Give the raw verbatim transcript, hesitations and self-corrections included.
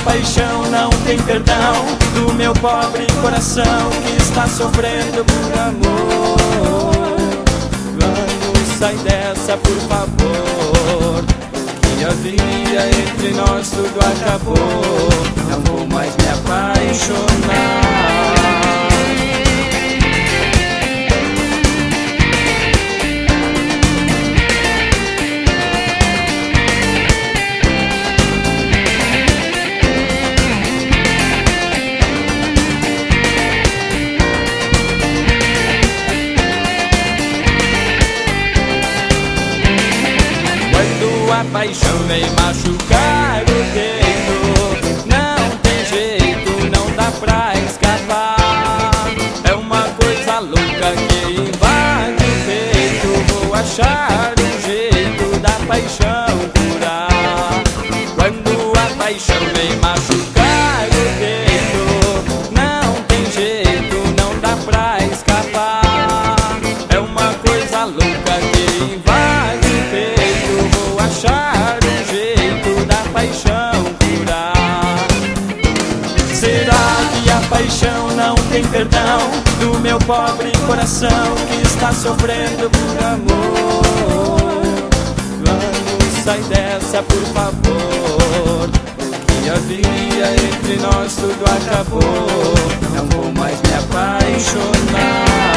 paixão não tem perdão do meu pobre coração que está sofrendo por amor. Vamos, sai dessa, por favor. O que havia entre nós tudo acabou. Não vou mais me apaixonar. A paixão vem machucar o peito, não tem jeito, não dá pra escapar. É uma coisa louca que invade o peito. Vou achar um jeito da paixão curar. Quando a paixão vem machucar o peito, não tem jeito, não dá pra escapar. É uma coisa louca que invade o peito. Achar um jeito da paixão curar. Será que a paixão não tem perdão do meu pobre coração que está sofrendo por amor? Vamos, sai dessa, por favor. O que havia entre nós tudo acabou. Não vou mais me apaixonar.